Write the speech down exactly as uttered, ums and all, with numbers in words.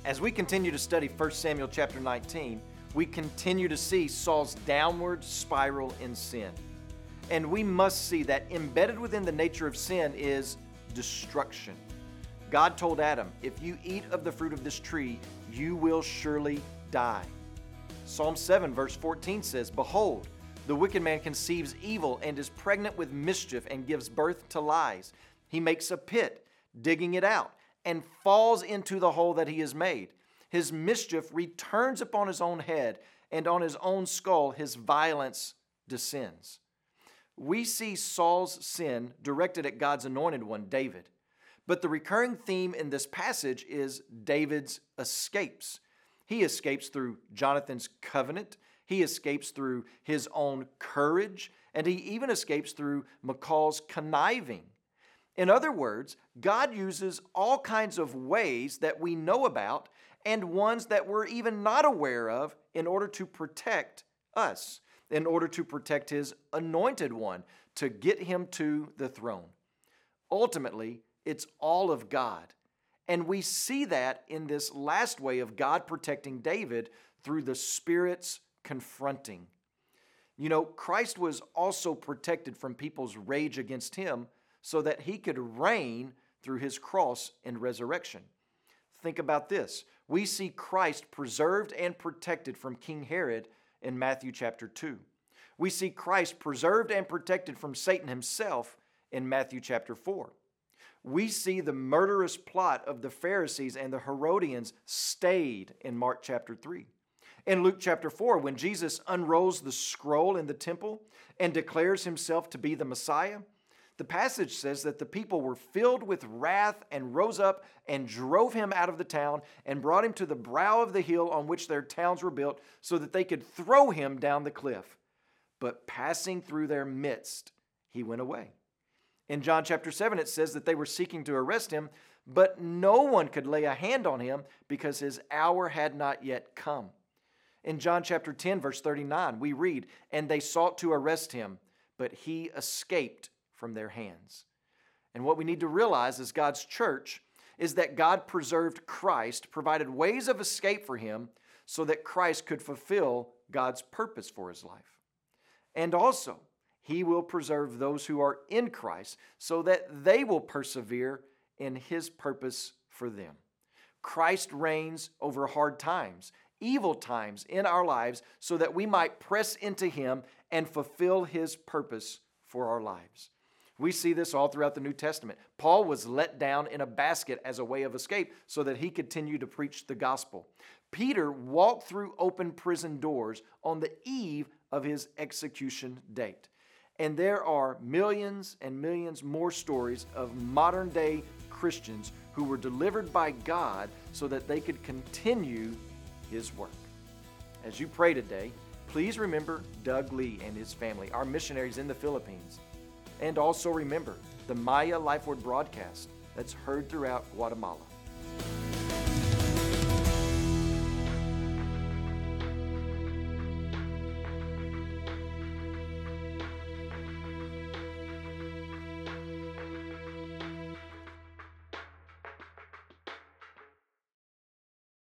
As we continue to study First Samuel chapter nineteen, we continue to see Saul's downward spiral in sin. And we must see that embedded within the nature of sin is destruction. God told Adam, if you eat of the fruit of this tree, you will surely die. Psalm seven verse fourteen says, Behold, the wicked man conceives evil and is pregnant with mischief and gives birth to lies. He makes a pit, digging it out, and falls into the hole that he has made. His mischief returns upon his own head, and on his own skull his violence descends. We see Saul's sin directed at God's anointed one, David. But the recurring theme in this passage is David's escapes. He escapes through Jonathan's covenant. He escapes through his own courage. And he even escapes through Michal's conniving. In other words, God uses all kinds of ways that we know about and ones that we're even not aware of in order to protect us, in order to protect His anointed one, to get him to the throne. Ultimately, it's all of God. And we see that in this last way of God protecting David through the Spirit's confronting. You know, Christ was also protected from people's rage against Him so that He could reign through His cross and resurrection. Think about this. We see Christ preserved and protected from King Herod in Matthew chapter two. We see Christ preserved and protected from Satan himself in Matthew chapter four. We see the murderous plot of the Pharisees and the Herodians stayed in Mark chapter three. In Luke chapter four, when Jesus unrolls the scroll in the temple and declares Himself to be the Messiah, the passage says that the people were filled with wrath and rose up and drove Him out of the town and brought Him to the brow of the hill on which their towns were built so that they could throw Him down the cliff. But passing through their midst, He went away. In John chapter seven, it says that they were seeking to arrest Him, but no one could lay a hand on Him because His hour had not yet come. In John chapter ten, verse thirty-nine, we read, And they sought to arrest Him, but He escaped from their hands. And what we need to realize as God's church is that God preserved Christ, provided ways of escape for Him so that Christ could fulfill God's purpose for His life. And also, He will preserve those who are in Christ so that they will persevere in His purpose for them. Christ reigns over hard times, evil times in our lives so that we might press into Him and fulfill His purpose for our lives. We see this all throughout the New Testament. Paul was let down in a basket as a way of escape so that he continued to preach the gospel. Peter walked through open prison doors on the eve of his execution date. And there are millions and millions more stories of modern day Christians who were delivered by God so that they could continue His work. As you pray today, please remember Doug Lee and his family, our missionaries in the Philippines. And also remember the Maya Life Word broadcast that's heard throughout Guatemala.